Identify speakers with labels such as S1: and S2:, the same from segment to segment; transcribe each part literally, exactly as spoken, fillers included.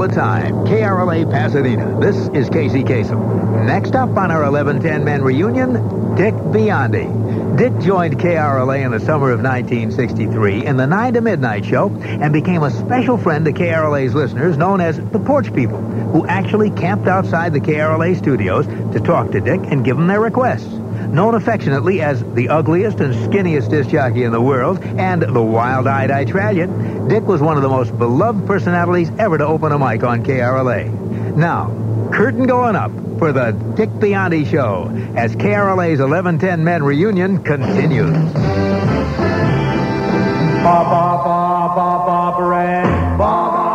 S1: time, K R L A Pasadena. This is Casey Kasem. Next up on our eleven ten Men reunion, Dick Biondi. Dick joined K R L A in the summer of nineteen sixty-three in the nine to midnight show and became a special friend to K R L A's listeners known as the Porch People, who actually camped outside the K R L A studios to talk to Dick and give him their requests. Known affectionately as the ugliest and skinniest disc jockey in the world and the wild-eyed Italian, Dick was one of the most beloved personalities ever to open a mic on K R L A. Now, curtain going up for the Dick Biondi Show as K R L A's eleven ten Men reunion continues.
S2: Ba ba ba ba ba ba ba ba.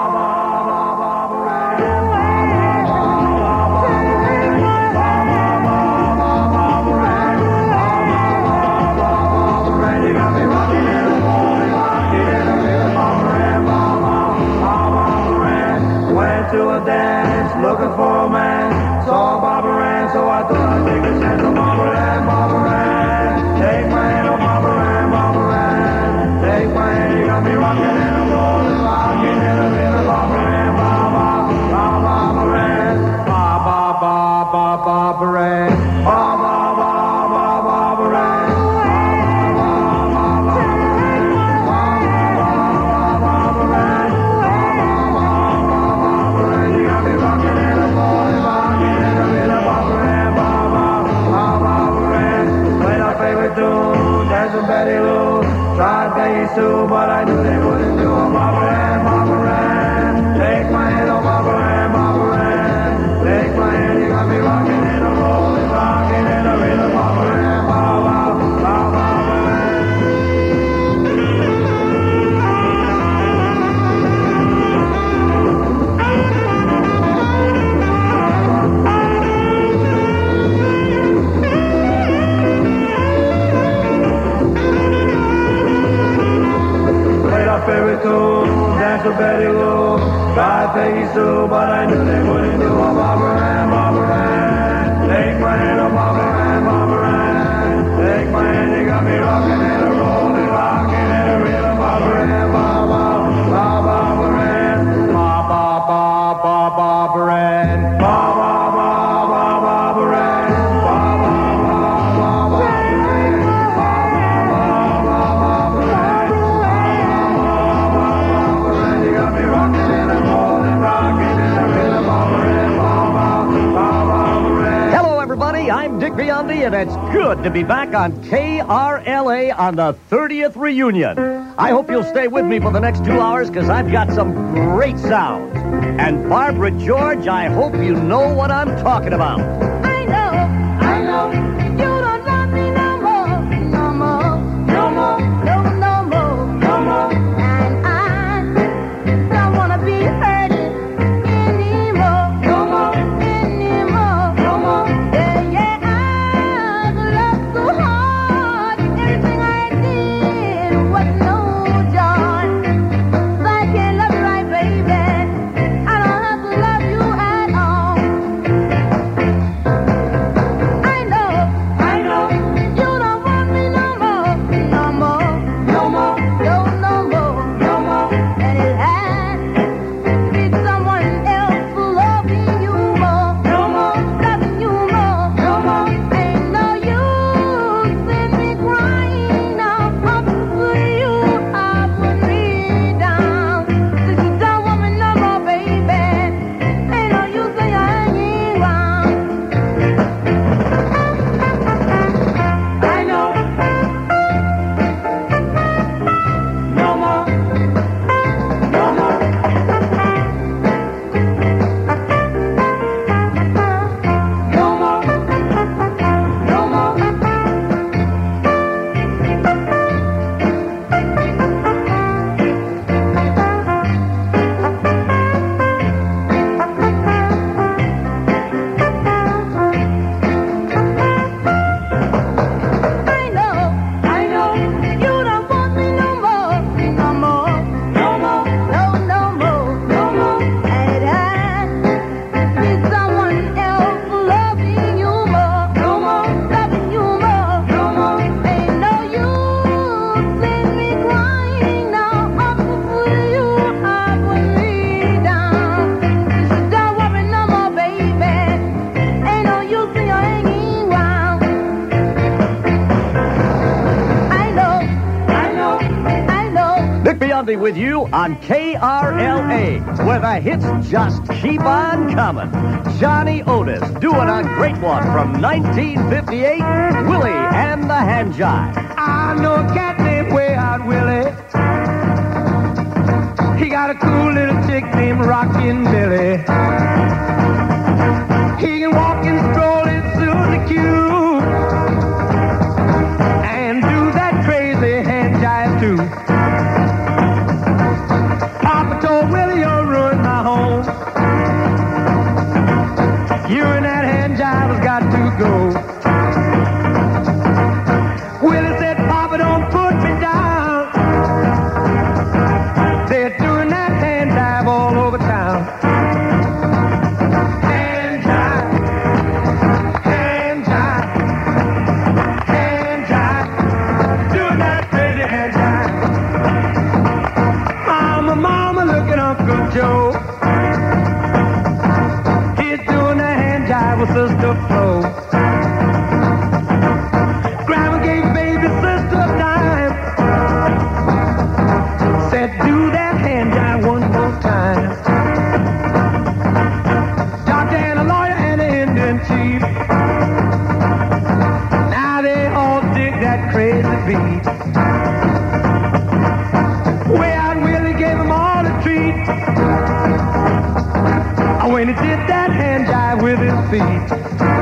S2: To a dance, looking for a man. Saw Barbara Ann, so I thought I'd take a chance on Barbara Ann, Barbara Ann. Take my hand, oh Barbara Ann, Barbara Ann. Take my hand, you got me rocking and I'm rolling, rocking and I'm in a Barbara Ann, Barbara, Barbara Ann, Barbara, Barbara, Barbara Ann, Barbara, Barbara, Barbara Ann. Betty Lou, tried Peggy Sue, but I knew they wouldn't do a Barbara Ann, Barbara Ann. Take my hand, oh Barbara Ann, Barbara Ann. Take my hand, you got me rocking and a rolling, rocking and a rhythm, Barbara Ann, Barbara, Barbara favorite tune, dance with Betty Lou, tried Peggy Sue, but I knew they wouldn't do a Barbara Ann, Barbara Ann. Take my hand, oh Barbara Ann, Barbara Ann. Take my hand, you got me rocking and a rolling, rocking and a rhythm, Barbara Ann, Barbara, Barbara Ann, Barbara, Barbara, Barbara Ann, Barbara, Barbara, Barbara Ann.
S3: I'm Dick Biondi, and it's good to be back on K R L A on the thirtieth reunion. I hope you'll stay with me for the next two hours, because I've got some great sounds. And Barbara George, I hope you know what I'm talking about.
S4: I know, I know, you don't love me no more, no more, no more, no, no more, no more. And I don't want to be hurting anymore, no more, anymore, no more. Yeah, yeah, I loved so hard, everything I did was no joy. So I can't love you right, baby. I don't have to love you at all. I know
S3: Biondi with you on K R L A, where the hits just keep on coming. Johnny Otis doing a great one from nineteen fifty-eight, Willie and the Hand Jive.
S2: I know a cat named Way Out Willie. He got a cool little chick named Rockin' Billy. He can walk and stroll and Susie Q, and do that crazy hand jive too. Papa told Willie, you'll ruin my home. You and that hand jive has got to go. Willie said, Papa, don't put me down. They're doing that hand jive all over town. Hand jive, hand jive, hand jive, doing that crazy hand jive. Mama, mama, look at Uncle Joe. He's doing that hand jive with Sister Flo. Grandma gave baby sister a dime. Said, do that hand jive one more time. Doctor and a lawyer and an Indian chief. Now they all dig that crazy beat. Way Out Willie gave them all a treat. When he did that hand jive with his feet.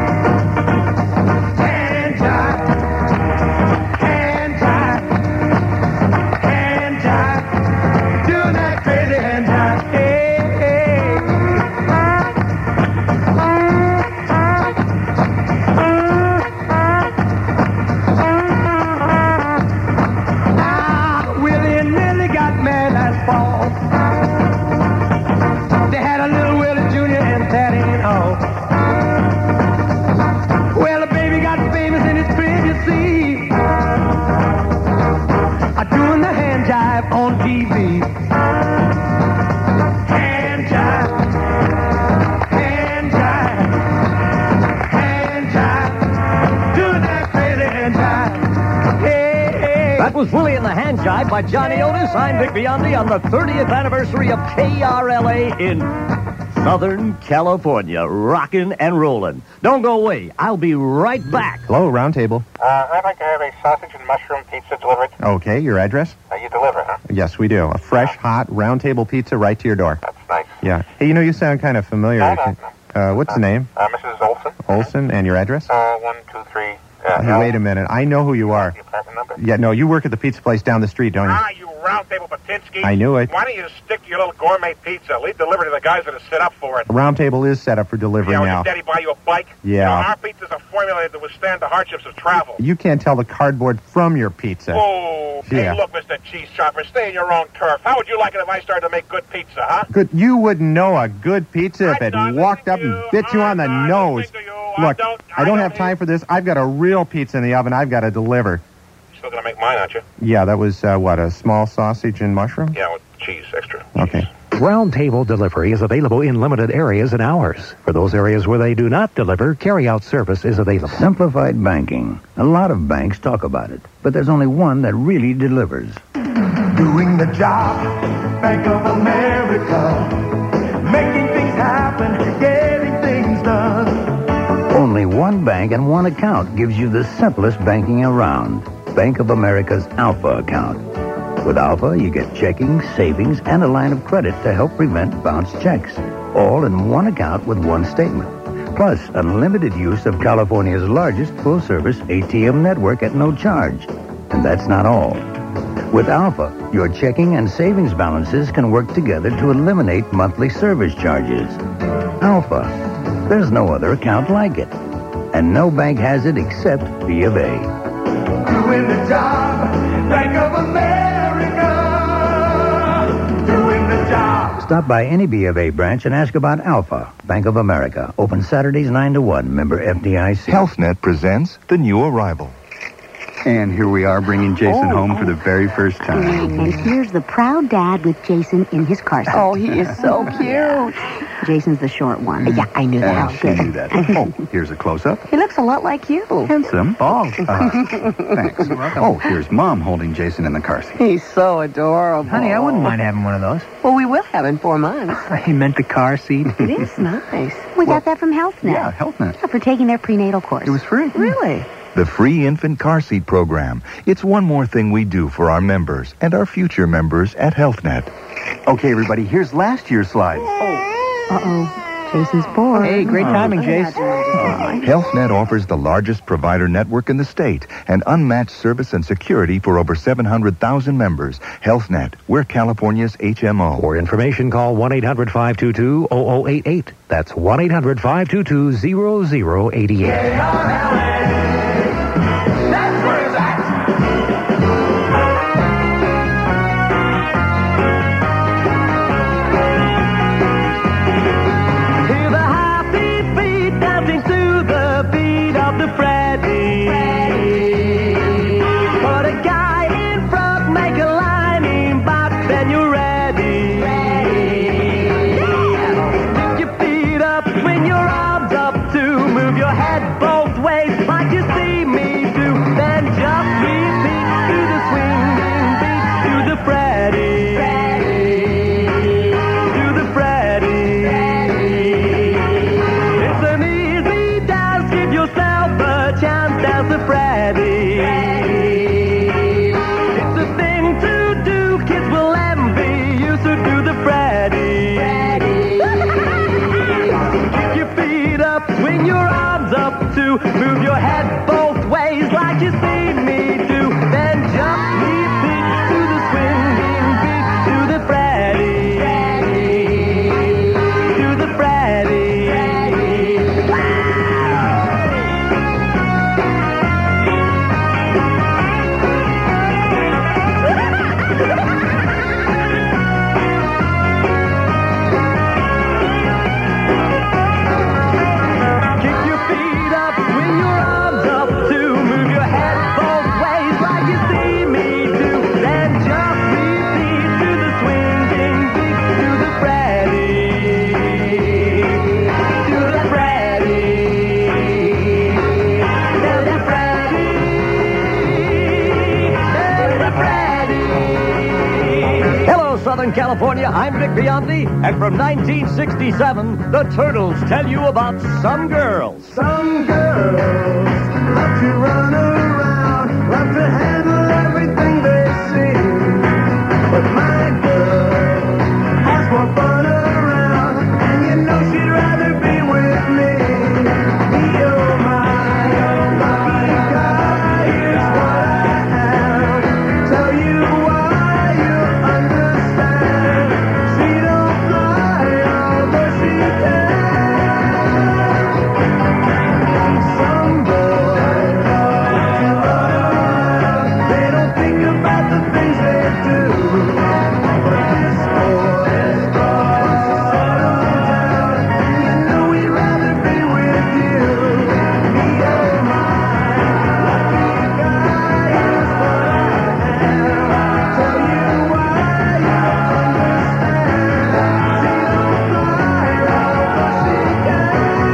S2: Hand jive, hand jive, hand jive, doing that crazy hand jive. Hey, hey. Ah, Willie and Millie got mad last fall. They had a little Willie Junior and that ain't all. Well, the baby got famous in his crib, you see. A doing the hand jive on T V. Hand jive, hand jive, hand jive, doing that crazy hand jive. Hey, hey.
S3: That was Willie and the Hand Jive by Johnny Otis. I'm Dick Biondi on the thirtieth anniversary of K R L A in Southern California, rockin' and rollin'. Don't go away. I'll be right back.
S5: Hello, Round Table.
S6: Uh, I'd like to have a sausage and mushroom pizza delivered.
S5: Okay, your address?
S6: Uh, you deliver, huh?
S5: Yes, we do. A fresh, hot, Round Table pizza right to your door.
S6: That's nice.
S5: Yeah. Hey, you know, you sound kind of familiar.
S6: No, no, no.
S5: Uh, what's the name?
S6: Uh, Missus Olson.
S5: Olson, and your address?
S6: Uh, one, two, three. Uh,
S5: Hey, wait a minute. I know who you are.
S6: The apartment number?
S5: Yeah, no, you work at the pizza place down the street, don't you?
S6: Ah, you round table Patinsky.
S5: I knew it.
S6: Why don't you stick to your little gourmet pizza? Leave delivery to the guys that are set up for it.
S5: Round Table is set up for delivery
S6: Yeah, will
S5: now.
S6: your daddy buy you a bike?
S5: Yeah.
S6: You know, our pizzas are formulated to withstand the hardships of travel.
S5: You can't tell the cardboard from your pizza.
S6: Oh,
S5: Yeah.
S6: hey, look, Mister Cheese Chopper, stay in your own turf. How would you like it if I started to make good pizza, huh?
S5: Good. You wouldn't know a good pizza if
S6: I'm
S5: it
S6: not
S5: walked up
S6: listening
S5: and
S6: to you.
S5: bit you on the
S6: I'm not
S5: nose.
S6: listening to you. I
S5: Look,
S6: don't-
S5: I
S6: I
S5: don't
S6: don't
S5: have time
S6: need-
S5: for this. I've got a real pizza in the oven I've got to deliver.
S6: You're still going to make mine, aren't you?
S5: Yeah, that was, uh, what, a small sausage and mushroom?
S6: Yeah, with cheese, extra.
S5: Okay.
S1: Round Table Delivery is available in limited areas and hours. For those areas where they do not deliver, carry-out service is available.
S7: Simplified banking. A lot of banks talk about it, but there's only one that really delivers.
S2: Doing the job, Bank of America. Making things happen, getting things done.
S7: Only one bank and one account gives you the simplest banking around. Bank of America's Alpha account. With Alpha, you get checking, savings, and a line of credit to help prevent bounced checks. All in one account with one statement. Plus, unlimited use of California's largest full-service A T M network at no charge. And that's not all. With Alpha, your checking and savings balances can work together to eliminate monthly service charges. Alpha. There's no other account like it. And no bank has it except B of A.
S2: Doing the job, Bank of America. Doing the job.
S7: Stop by any B of A branch and ask about Alpha. Bank of America. Open Saturdays nine to one. Member F D I C.
S8: HealthNet presents The New Arrival.
S9: And here we are bringing Jason
S10: Oh,
S9: home
S10: oh.
S9: for the very first time.
S10: And here's the proud dad with Jason in his car seat.
S11: Oh, he is so cute.
S10: Jason's the short one.
S4: Yeah, I knew that.
S9: And she knew that. Oh, here's a close-up.
S10: He looks a lot like you.
S9: Handsome. Oh, uh, thanks. Oh, here's Mom holding Jason in the car seat.
S4: He's so adorable.
S11: Honey, I wouldn't mind having one of those.
S4: Well, we will have in four months.
S11: He meant the car seat.
S4: It is nice.
S10: We got that from HealthNet.
S9: Yeah, HealthNet.
S10: For taking their prenatal course.
S9: It was free.
S4: Really?
S8: The free infant car seat program. It's one more thing we do for our members and our future members at HealthNet.
S9: Okay, everybody, here's last year's slide.
S10: Uh-oh. Jason's bored.
S11: Hey, great timing, Jason.
S8: HealthNet offers the largest provider network in the state and unmatched service and security for over seven hundred thousand members. HealthNet, we're California's H M O.
S12: For information, call one eight hundred five two two zero zero eight eight. That's one eight hundred five two two zero zero eight eight.
S2: That's where it's at.
S3: Hear the happy beat dancing to the beat of the Freddy. Put a guy in front, make a line in back, then you're ready. Stick your feet up, swing your arms up too, move your head both ways like you see me do. Then just repeat to the swinging beat, to the Freddy. To the Freddy. It's an easy dance, give yourself a chance, dance the Freddy. It's a thing to do, kids will envy you, so do the Freddy. Kick your feet up, swing your arms up too, move your head both ways like you see me do. Then just repeat to the swinging beat, to the Freddy. To the Freddy. Kick your feet up, swing your arms up too, move your head both ways like you see me do. Then just repeat to the swinging beat, to the Freddy. To the Freddy. To the Freddy. To the Freddy. Hello, Southern California. I'm Vic Biondi, and from nineteen sixty-seven, the Turtles tell you about Some Girls.
S2: Some girls love to run around, love to handle everything they see. But my girl has more fun around, and you know she'd rather be with me. Oh my, oh my God, here's what I have. Tell you why you understand. She don't fly, although she can. Some boys love to run around. They don't think about the things they do. But this boy is gone to settle down. And you know he'd rather be with you. Me, oh my, lucky guy, here's what I have. Tell you why you understand. She don't fly, although she can.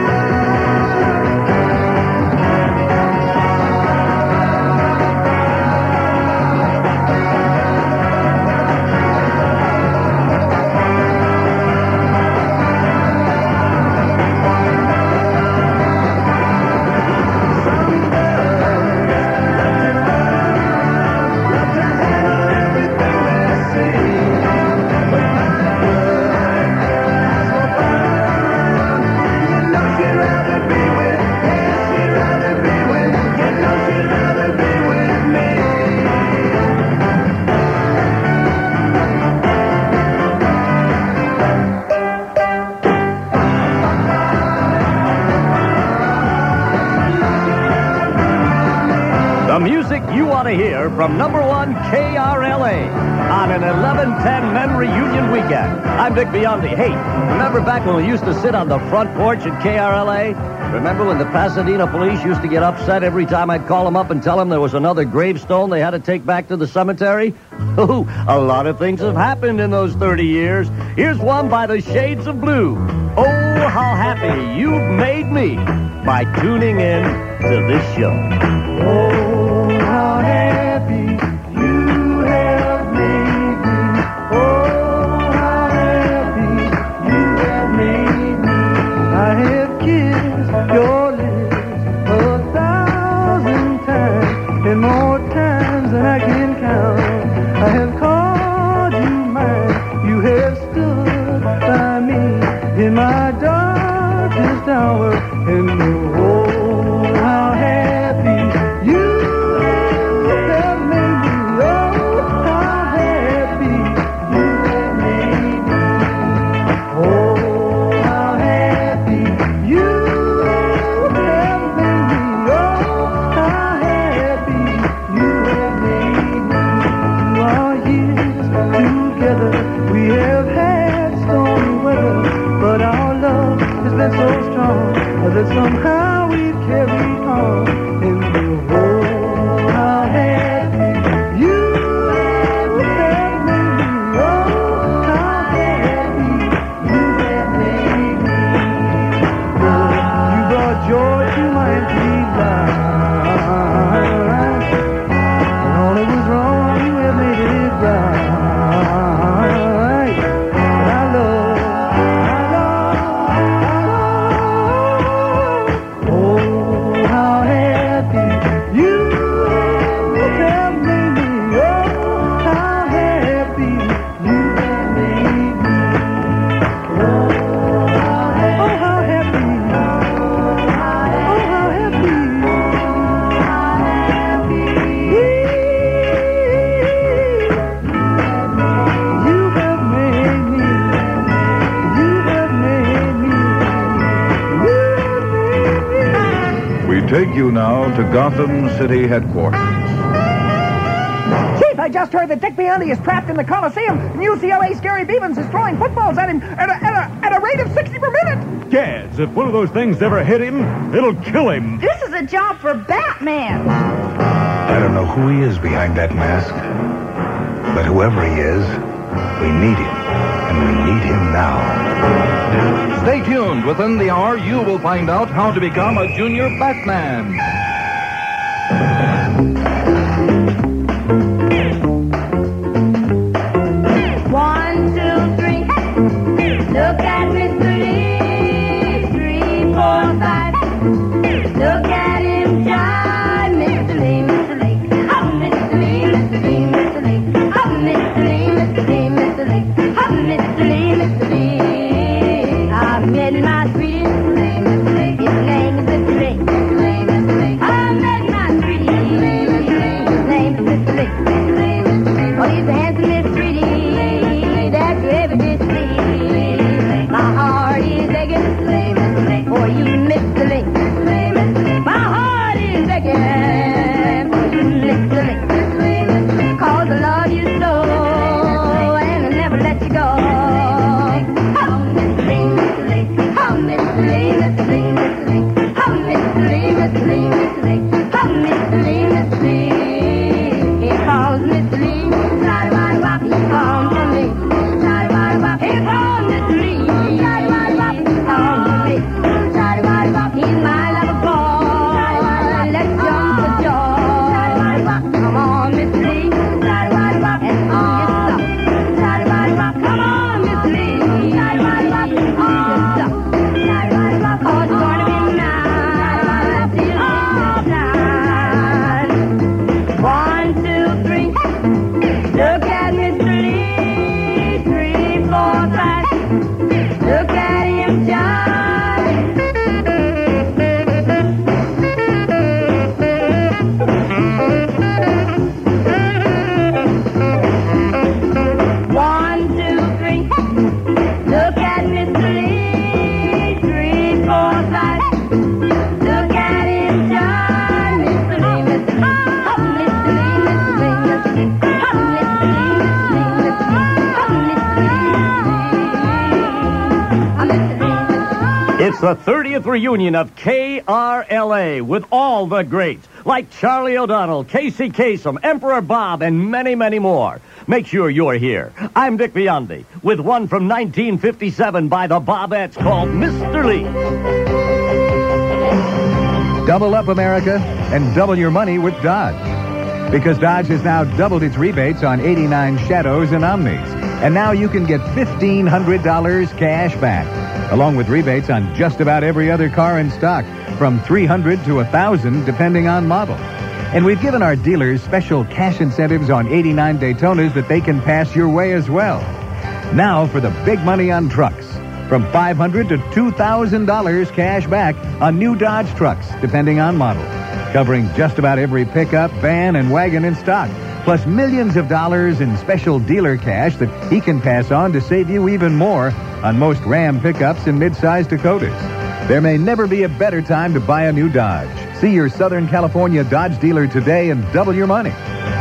S3: The music you want to hear from number one K R L A on an eleven ten Men Reunion weekend. I'm Vic Biondi. Hey, remember back when we used to sit on the front porch at K R L A? Remember when the Pasadena police used to get upset every time I'd call them up and tell them there was another gravestone they had to take back to the cemetery? Oh, a lot of things have happened in those thirty years. Here's one by the Shades of Blue. Oh, how happy you've made me by tuning in to this show.
S2: Oh, how happy you have made me. Oh, how happy you have made me. I have kissed your lips a thousand times, and more times than I can count. I have called you mine. You have stood by me in my darkest hour. And oh, how happy you have made me. Oh, how happy you have made me. Oh, how happy you have made me. Oh, how happy you have made me. Through our years together, we have had stormy weather, but our love has been so strong that somehow we've carried on. And oh, how happy you have made me. Oh, how happy you have made me. Lord, you brought joy to my empty life, and all that was wrong, you have made it right. And I love, I love, I love. Oh, how happy you have made me. Oh, how happy you have made me. Oh, how happy. Oh, how happy. Oh, how happy. You have made me. You have made me. You have made me.
S13: We take you now to Gotham City headquarters.
S11: Chief, I just heard that Dick Biondi is trapped in the Coliseum, and U C L A's Gary Beavens is throwing footballs at him at a, at a, at a rate of sixty per minute.
S14: Gads, if one of those things ever hit him, it'll kill him.
S4: This is a job for Batman.
S15: I don't know who he is behind that mask, but whoever he is, we need him, and we need him now.
S13: Stay tuned. Within the hour, you will find out how to become a junior Batman.
S4: One, two, three. Look at Mister Lee. Three, four, five. Look at him shine. Mister Lee, Mister Lee. Oh, Mister Lee, Mister Lee, Mister Lee. Oh, Mister Lee, Mister Lee, Mister Lee. Oh, Mister Lee, Mister Lee. I met my sweetie, Mister Lee, Mister Lee. His name is Mister Lee, Mister Lee, Mister Lee. I met my sweetie, Mister Lee, Mister Lee. His name is Mister Lee, Mister Lee, Mister Lee. Oh, he's the handsomest sweetie that you ever did see. My heart is begging, Mister Lee, Mister Lee, for you, Mister Lee, Mister Lee, Mister Lee. My heart is begging for you, Mister Lee, Mister Lee, Mister Lee. 'Cause I love you so, and I'll never let you go. Oh, Mister Lee, Mister Lee. Oh, Mister Lee, Mister Lee, Mister Lee. Oh, Mister Lee, Mister Lee, Mister Lee. Oh, Mister Lee, Mister Lee. He calls Mister Lee. Side-wide-wop, he calls for me. Side-wide-wop, he calls Mister Lee. Side-wide-wop, he calls for me. Side-wide-wop, he's my lover boy. Let's jump for joy. Come on, Mister Lee. Side-wide-wop, and do your stuff. Side-wide-wop, come on, Mister Lee. Side-wide-wop, and do your stuff. Side-wide-wop, 'cause it's gonna be nice till all night. One, two, three. Look at Mister Lee. Three, four, five. Look at him shine. One, two, three. Look at Mister Lee. Three, four, five. Look at him shine. Mister Lee, Mister Lee. Oh, Mister Lee, Mister Lee, Mister Lee. Oh, Mister Lee, Mister Lee, Mister Lee. Oh, Mister Lee, Mister Lee. Oh, Mister Lee, Mister Lee.
S3: It's the thirtieth reunion of K R L A with all the greats like Charlie O'Donnell, Casey Kasem, Emperor Bob, and many, many more. make sure you're here. I'm Dick Biondi with one from nineteen fifty-seven by the Bobettes called Mister Lee.
S16: Double up, America, and double your money with Dodge. Because Dodge has now doubled its rebates on eighty-nine Shadows and Omnis. And now you can get fifteen hundred dollars cash back, along with rebates on just about every other car in stock, from three hundred dollars to one thousand dollars depending on model. And we've given our dealers special cash incentives on eighty-nine Daytonas that they can pass your way as well. Now for the big money on trucks. From five hundred dollars to two thousand dollars cash back on new Dodge trucks, depending on model. Covering just about every pickup, van, and wagon in stock. Plus millions of dollars in special dealer cash that he can pass on to save you even more on most Ram pickups and mid-size Dakotas. There may never be a better time to buy a new Dodge. See your Southern California Dodge dealer today and double your money.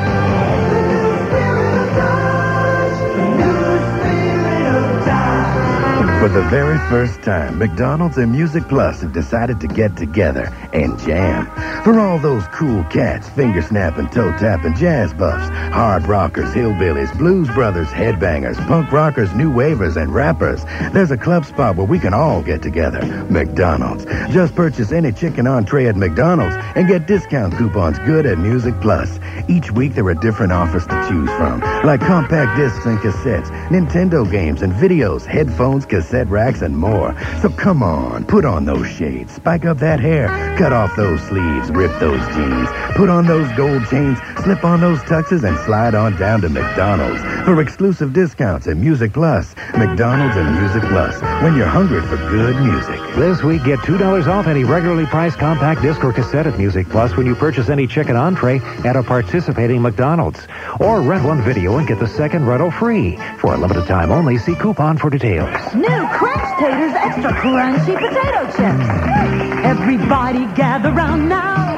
S17: For the very first time, McDonald's and Music Plus have decided to get together and jam. For all those cool cats, finger-snapping, toe-tapping jazz buffs, hard rockers, hillbillies, blues brothers, headbangers, punk rockers, new wavers, and rappers, there's a club spot where we can all get together. McDonald's. Just purchase any chicken entree at McDonald's and get discount coupons good at Music Plus. Each week there are different offers to choose from, like compact discs and cassettes, Nintendo games and videos, headphones, cassette racks, and more. So come on, put on those shades, spike up that hair, cut off those sleeves, rip those jeans, put on those gold chains, slip on those tuxes, and slide on down to McDonald's for exclusive discounts at Music Plus. McDonald's and Music Plus, when you're hungry for good music.
S12: This week, get two dollars off any regularly priced compact disc or cassette at Music Plus when you purchase any chicken entree at a participating McDonald's. Or rent one video and get the second rental free. For a limited time only, see coupon for details.
S4: New Crunch Taters Extra Crunchy Potato Chips. Everybody gather round now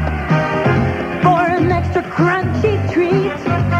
S4: for an extra crunchy treat.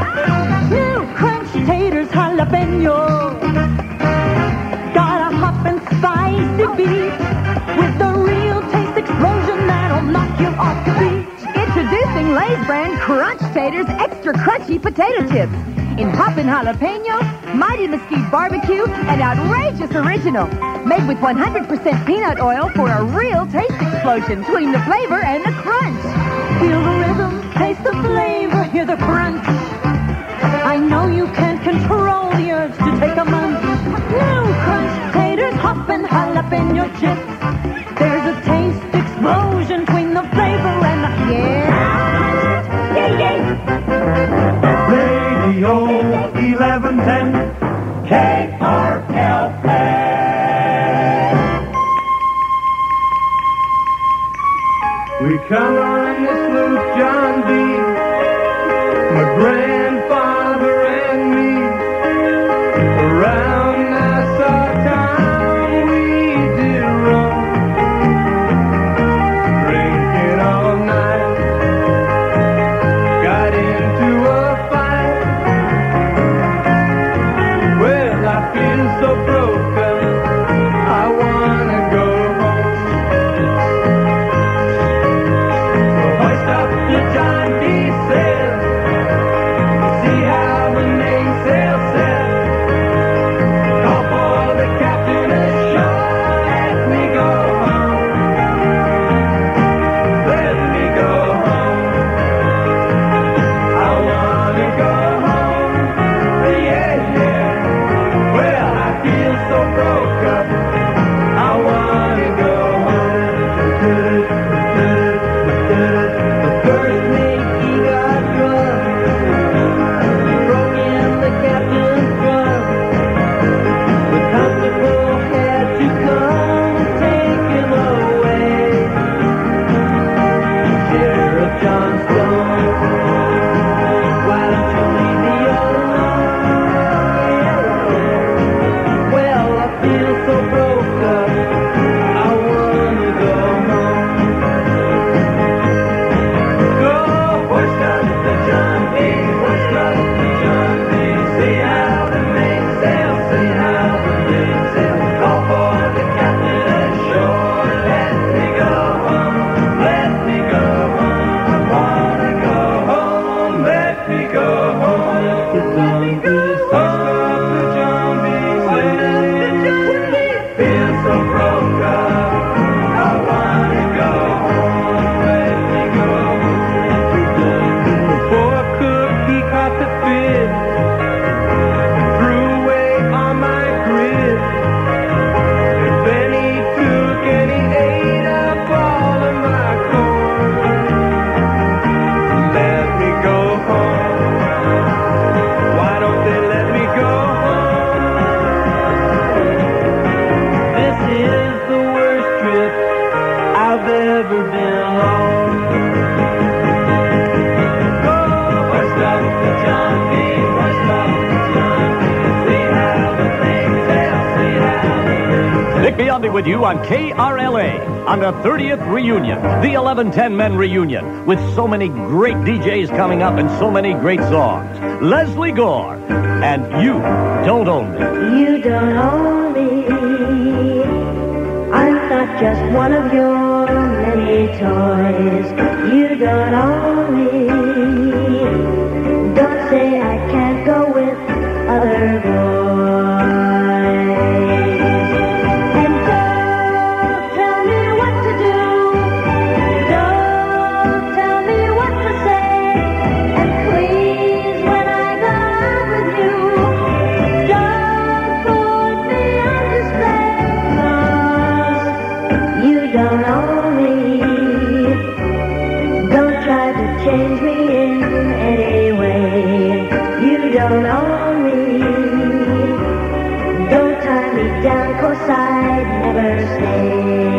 S4: New Crunch Taters Jalapeno. Got a hop and spicy beat with the real taste explosion that'll knock you off your feet. Introducing Lay's brand Crunch Taters Extra Crunchy Potato Chips. In hoppin' jalapeno, mighty mesquite barbecue, and outrageous original. Made with one hundred percent peanut oil for a real taste explosion between the flavor and the crunch. Feel the rhythm, taste the flavor, hear the crunch. I know you can't control the urge to take a munch. New Crunch Taters, hoppin' jalapeno chips. There's a taste explosion between the flavor and the... Yeah! Yay, yay!
S2: Radio eleven ten K R L A. We come on this smooth John B. My grandfather and me. Around Nassau town we did roam, drinking all night. Got into a fight. Well, I feel so broken, I wanna go home. So hoist up the John D. says,
S3: Biondi with you on K R L A on the thirtieth reunion, the eleven ten Men reunion, with so many great D Js coming up and so many great songs. Leslie Gore and You Don't Own Me.
S4: You don't own me. I'm not just one of your many toys. You don't own me. Don't say I can't go with other boys. And don't tell me what to do. Don't tell me what to say. And please, when I go out with you, don't put me on display. 'Cause you don't own me. Don't try to change me in any way. You don't own me. Don't tie me down, 'cause I'd never stay.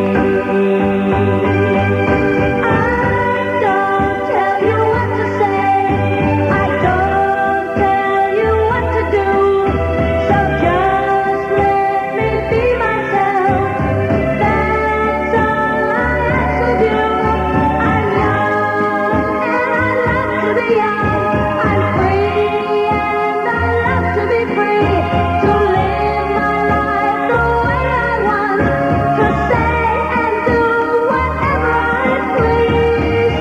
S4: I don't tell you what to say. I don't tell you what to do. So just let me be myself. That's all I ask of you. I'm young and I love to be young. I'm free and I love to be free. To live my life the way I want. To say and do whatever I please.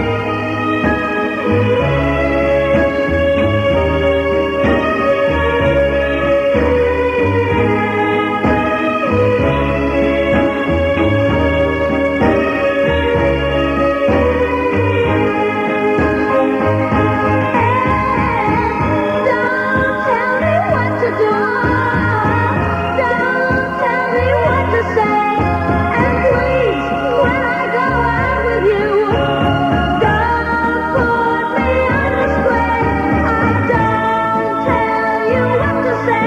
S4: Don't tell me what to do. Don't tell me what to say. And please, when I go out with you, don't put me on display. I don't tell you what to say.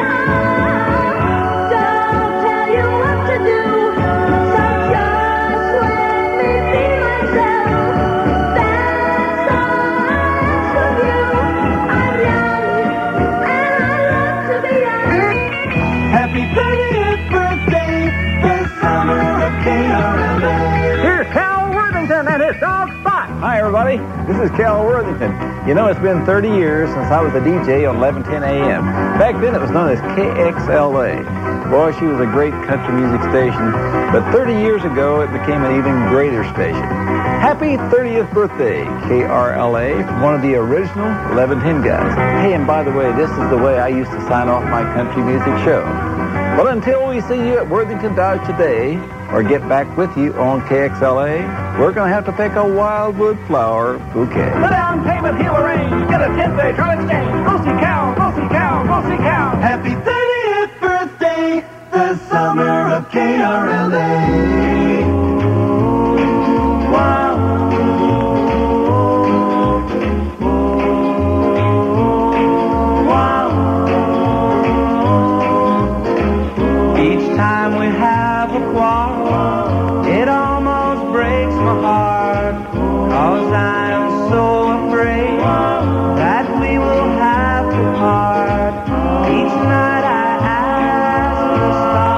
S4: Don't tell you what to do. So just let me be myself. That's all I ask of you. I'm young and I love to be young.
S2: Happy thirtieth birthday, the summer of K R L A.
S18: Here's Cal Worthington and his dog Spot. Hi, everybody. This is Cal Worthington. You know, it's been thirty years since I was a D J on eleven ten A M. Back then, it was known as K X L A. Boy, she was a great country music station. But thirty years ago, it became an even greater station. Happy thirtieth birthday, K R L A, from one of the original eleven ten guys. Hey, and by the way, this is the way I used to sign off my country music show. Well, until we see you at Worthington Dodge today, or get back with you on K X L A, we're going to have to pick a wildwood flower bouquet.
S11: The down payment he'll arrange. Get a ten-day trial exchange. Go see Cal, go see Cal, go see Cal.
S2: Happy thirtieth birthday, the summer of K R L A. Wow. Wow. Each time we have a quarrel, it almost breaks my heart. 'Cause I'm so afraid that we will have to part. Each night I ask the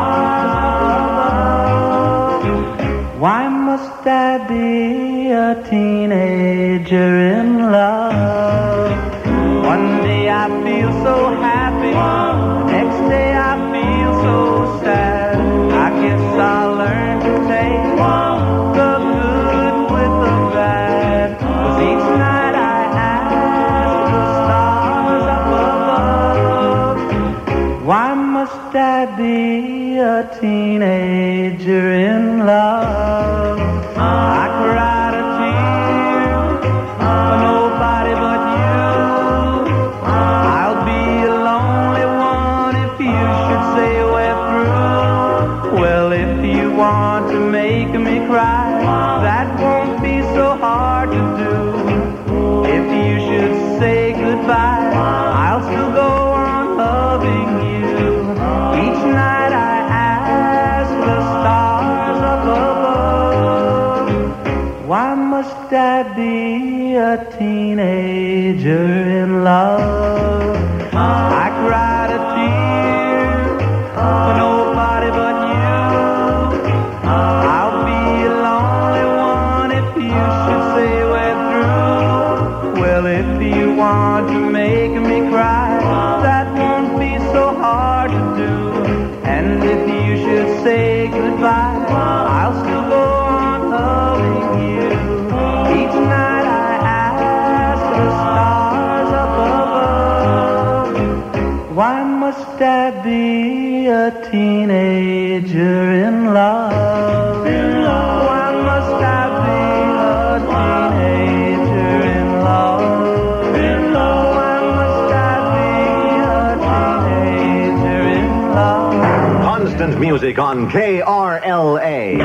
S2: stars above, why must I be a teenager in love? One day I feel so happy, next day I feel so sad. I guess I'll learn to take the good with the bad. 'Cause each night I ask the stars up above, why must I be a teenager in love? I cried a tear for nobody but you. I'll be a lonely one if you should say we're through. Well, if you want to make me cry, that won't be so hard to do. If you should say goodbye, I'll still go on loving you. Each night I ask the stars up above, why must I be a teenager in love? I cried a tear for nobody but you. if you want to make me cry, that won't be so hard to do. And if you should say goodbye, I'll still go on loving you. Each night I ask the stars up above, why must I be a teenager in love? In love. Why must I be a teenager in love? In love. Why must I be a teenager in love?
S3: Constant music on K R L A.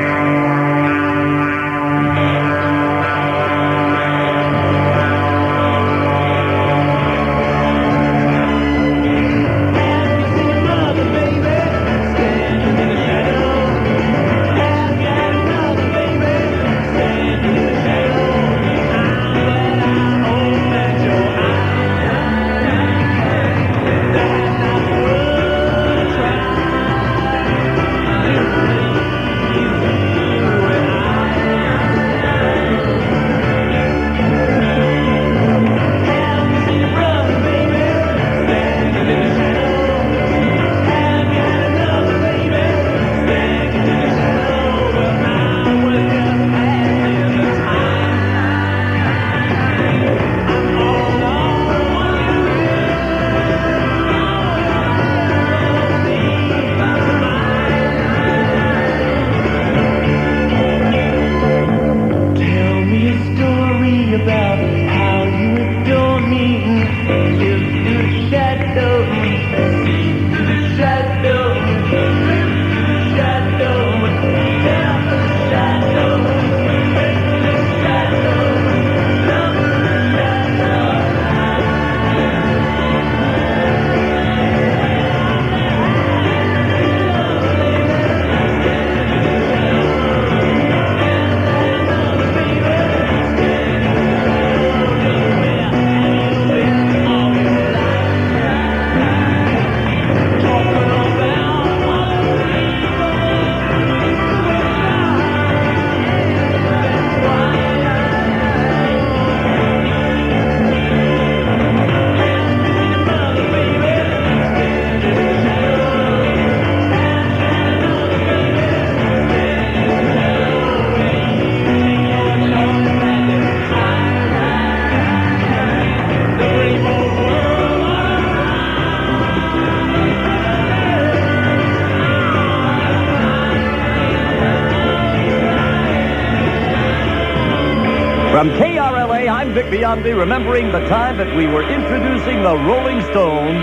S3: From K R L A, I'm Vic Biondi, remembering the time that we were introducing the Rolling Stones.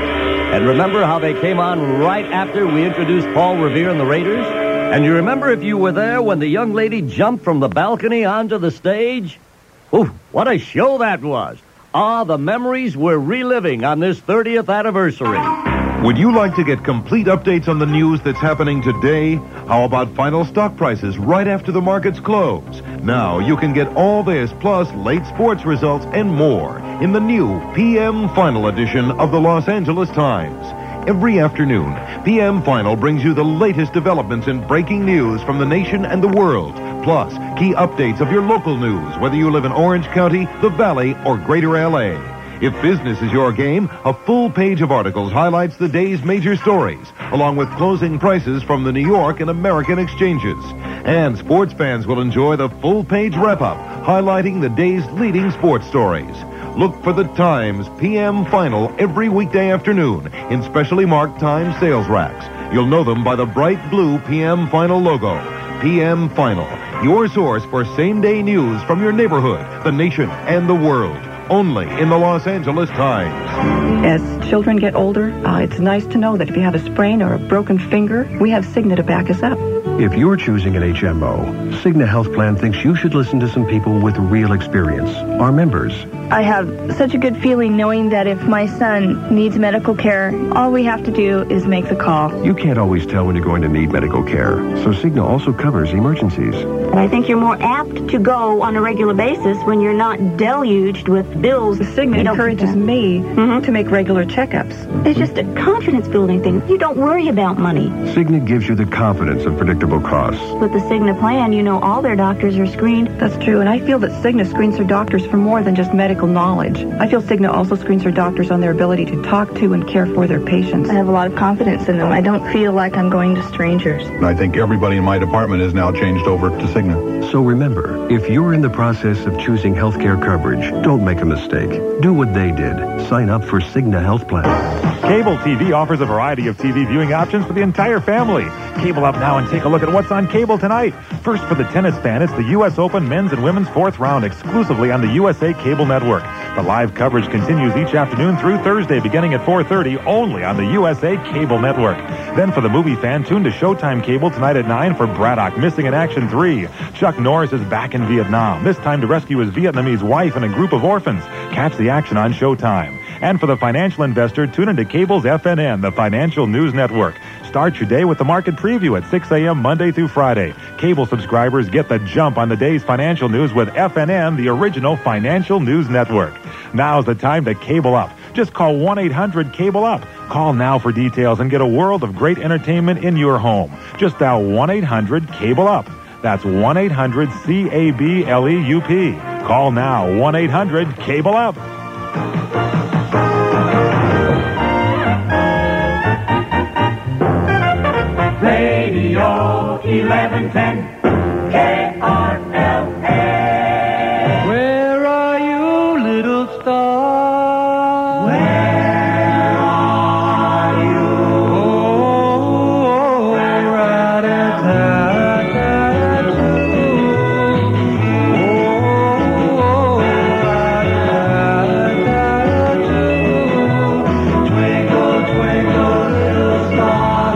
S3: And remember how they came on right after we introduced Paul Revere and the Raiders? And you remember, if you were there, when the young lady jumped from the balcony onto the stage? Ooh, what a show that was. Ah, the memories we're reliving on this thirtieth anniversary.
S19: Would you like to get complete updates on the news that's happening today? How about final stock prices right after the markets close? Now you can get all this plus late sports results and more in the new P M Final edition of the Los Angeles Times. Every afternoon, P M Final brings you the latest developments in breaking news from the nation and the world, plus key updates of your local news, whether you live in Orange County, the Valley, or Greater L A. If business is your game, a full page of articles highlights the day's major stories, along with closing prices from the New York and American exchanges. And sports fans will enjoy the full page wrap-up, highlighting the day's leading sports stories. Look for the Times P M Final every weekday afternoon in specially marked Times sales racks. You'll know them by the bright blue P M Final logo. P M Final, your source for same-day news from your neighborhood, the nation, and the world. Only in the Los Angeles Times.
S20: As children get older, uh, it's nice to know that if you have a sprain or a broken finger, we have Cigna to back us up.
S21: If you're choosing an H M O, Cigna Health Plan thinks you should listen to some people with real experience, our members.
S22: I have such a good feeling knowing that if my son needs medical care, all we have to do is make the call.
S21: You can't always tell when you're going to need medical care, so Cigna also covers emergencies.
S5: But I think you're more apt to go on a regular basis when you're not deluged with bills.
S20: Cigna encourages me mm-hmm. to make regular checkups.
S5: It's just a confidence-building thing. You don't worry about money.
S21: Cigna gives you the confidence of predictable costs.
S5: With the Cigna plan, you know all their doctors are screened.
S20: That's true, and I feel that Cigna screens her doctors for more than just medical knowledge. I feel Cigna also screens her doctors on their ability to talk to and care for their patients.
S22: I have a lot of confidence in them. I don't feel like I'm going to strangers.
S9: I think everybody in my department is now changed over to Cigna.
S21: So remember, if you're in the process of choosing healthcare coverage, don't make a mistake. Do what they did. Sign up for Cigna Health Plan.
S6: Cable T V offers a variety of T V viewing options for the entire family. Cable up now and take a look at what's on cable tonight. First, for the tennis fan, it's the U S Open men's and women's fourth round exclusively on the U S A Cable Network. The live coverage continues each afternoon through Thursday beginning at four thirty only on the U S A Cable Network. Then for the movie fan, tune to Showtime Cable tonight at nine for Braddock Missing in Action three. Chuck Norris is back in Vietnam, this time to rescue his Vietnamese wife and a group of orphans. Catch the action on Showtime. And for the financial investor, tune into Cable's F N N, the Financial News Network. Start your day with the market preview at six a.m. Monday through Friday. Cable subscribers get the jump on the day's financial news with F N N, the original financial news network. Now's the time to cable up. Just call one eight hundred cable up. Call now for details and get a world of great entertainment in your home. Just dial one eight hundred cable up. That's one eight hundred C A B L E U P. Call now, one eight hundred cable up.
S2: Radio eleven ten K R L A. Where are you, little star? Where are you? Oh, twinkle, twinkle, little star.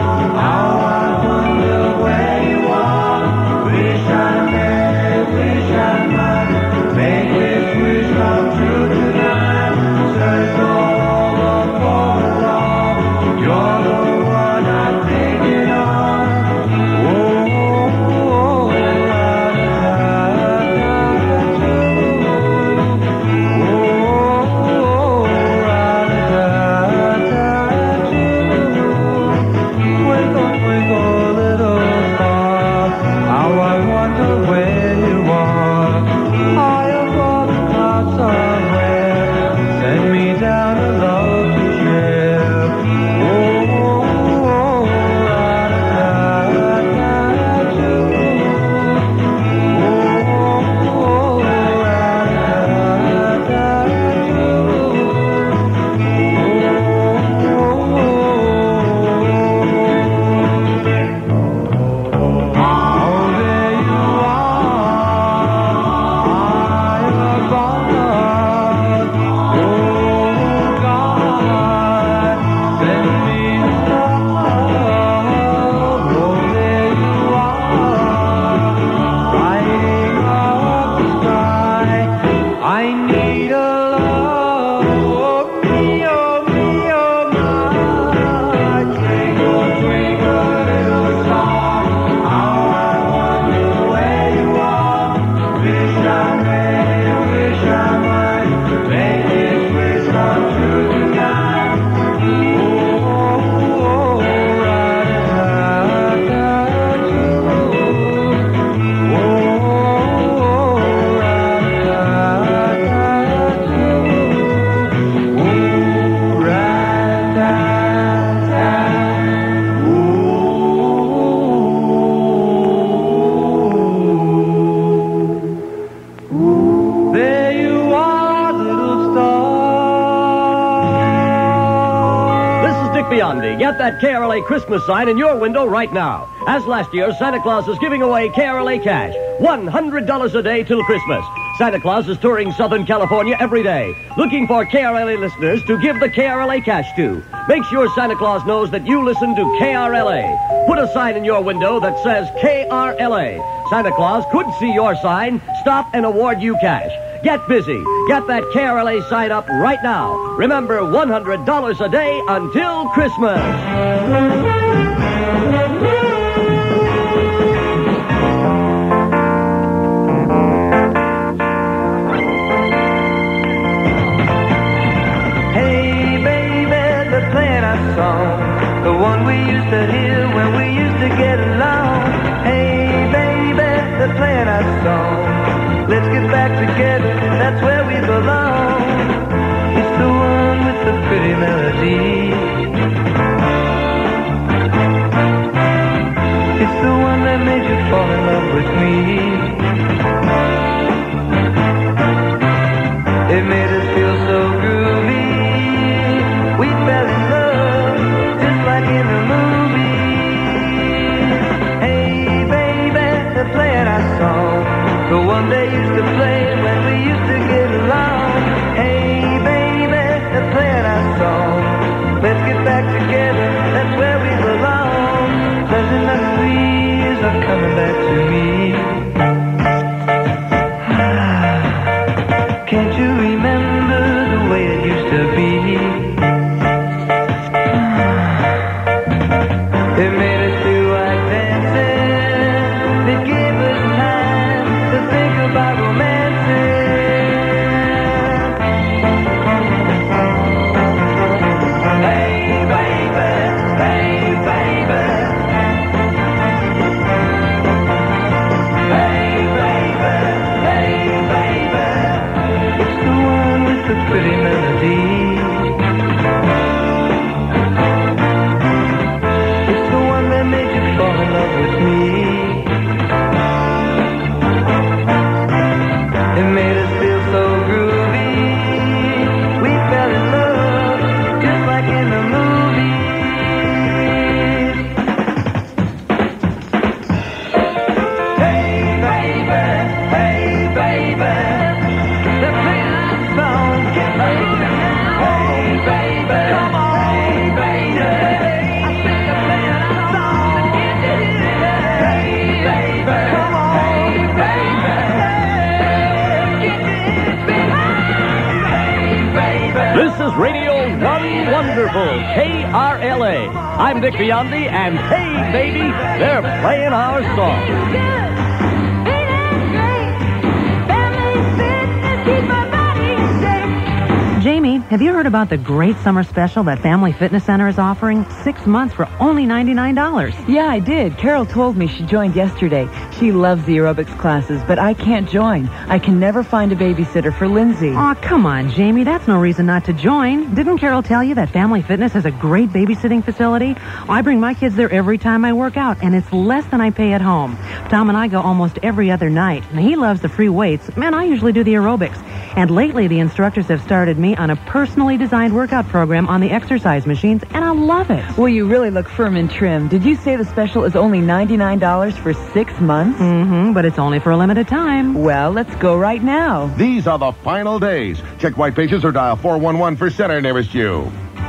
S3: Biondi. Get that K R L A Christmas sign in your window right now. As last year, Santa Claus is giving away K R L A cash. one hundred dollars a day till Christmas. Santa Claus is touring Southern California every day, looking for K R L A listeners to give the K R L A cash to. Make sure Santa Claus knows that you listen to K R L A. Put a sign in your window that says K R L A. Santa Claus could see your sign, stop, and award you cash. Get busy. Get that K R L A sign up right now. Remember, one hundred dollars a day until Christmas.
S2: we used to hear when we used to get along. Hey, baby, they're playing our song. Let's get back together, that's where we belong. It's the one with the pretty melody. It's the one that made you fall in love with me. It made us feel so groovy. We fell in love, just like in the movies. Hey, baby, they're playing our song. The one they used to play when we used to get along. Hey, baby, they're playing our song. Let's get back together, that's where we belong. Pleasant memories are coming back to me. Can't you remember the way it used to be? It made us feel like dancing. It gave us time to think about romancing. Hey, baby, hey, baby. Hey, baby, hey, baby. It's the one with the pretty melody. It's the one that made you fall in love with me. It made us feel so groovy. We fell in love, just like in the movies. Hey, baby, hey, baby. They're playing our song. Get ready now. Hey, baby, come on. Hey, baby. I think they're playing our song. Hey, baby, come on. Hey, baby.
S3: This is Radio One Wonderful, K R L A. I'm Dick Biondi, and hey, baby, they're playing our song.
S1: Jamie, have you heard about the great summer special that Family Fitness Center is offering? Six months for only ninety-nine dollars.
S7: Yeah, I did. Carol told me she joined yesterday. She loves the aerobics classes, but I can't join. I can never find a babysitter for Lindsay.
S1: Aw, come on, Jamie. That's no reason not to join. Didn't Carol tell you that Family Fitness has a great babysitting facility? I bring my kids there every time I work out, and it's less than I pay at home. Tom and I go almost every other night, and he loves the free weights. Man, I usually do the aerobics. And lately, the instructors have started me on a personally designed workout program on the exercise machines, and I love it.
S7: Well, you really look firm and trim. Did you say the special is only ninety-nine dollars for six months?
S1: Mm-hmm, but it's only for a limited time.
S7: Well, let's go right now.
S23: These are the final days. Check white pages or dial four one one for center nearest you.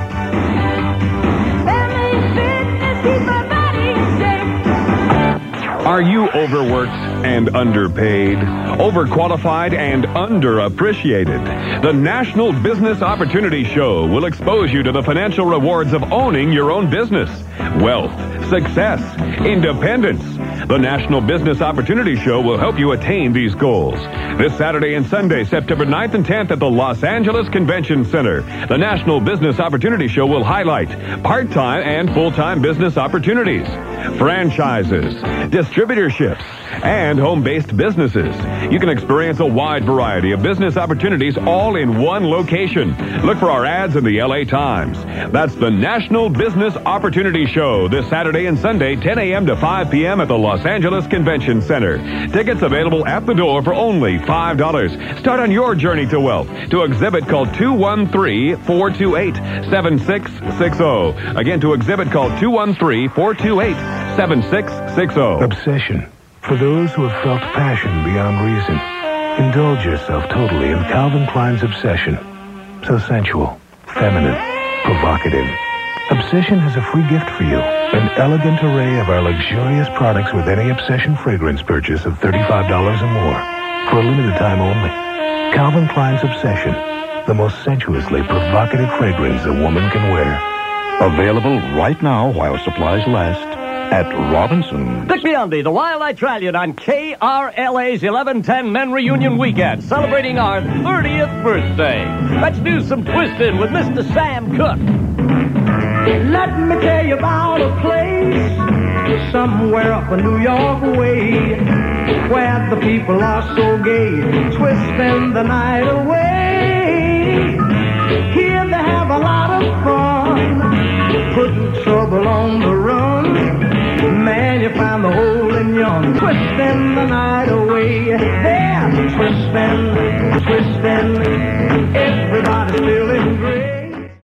S24: Are you overworked and underpaid? Overqualified and underappreciated? The National Business Opportunity Show will expose you to the financial rewards of owning your own business. Wealth, success, independence. The National Business Opportunity Show will help you attain these goals. This Saturday and Sunday, September ninth and tenth at the Los Angeles Convention Center. The National Business Opportunity Show will highlight part-time and full-time business opportunities, franchises, distributorships, and home-based businesses. You can experience a wide variety of business opportunities all in one location. Look for our ads in the L A Times. That's the National Business Opportunity Show this Saturday and Sunday, ten a.m. to five p.m. at the Los Angeles Convention Center. Tickets available at the door for only five dollars. Start on your journey to wealth. To exhibit, call two one three, four two eight, seven six six zero. Again, to exhibit, call two one three, four two eight, seven six six zero.
S15: Obsession. For those who have felt passion beyond reason, indulge yourself totally in Calvin Klein's Obsession. So sensual, feminine, provocative. Obsession has a free gift for you. An elegant array of our luxurious products with any Obsession fragrance purchase of thirty-five dollars or more. For a limited time only. Calvin Klein's Obsession. The most sensuously provocative fragrance a woman can wear.
S25: Available right now while supplies last. At Robinson.
S3: Dick Biondi, the Wild Italian on K R L A's eleven ten Men Reunion Weekend, celebrating our thirtieth birthday. Let's do some twisting with Mister Sam Cooke.
S2: Let me tell you about a place somewhere up a New York way where the people are so gay, twisting the night away. Here they have a lot of fun, putting trouble on the run. Man, you find the old and young, twisting the night away. They're twisting, twisting, everybody's feeling great.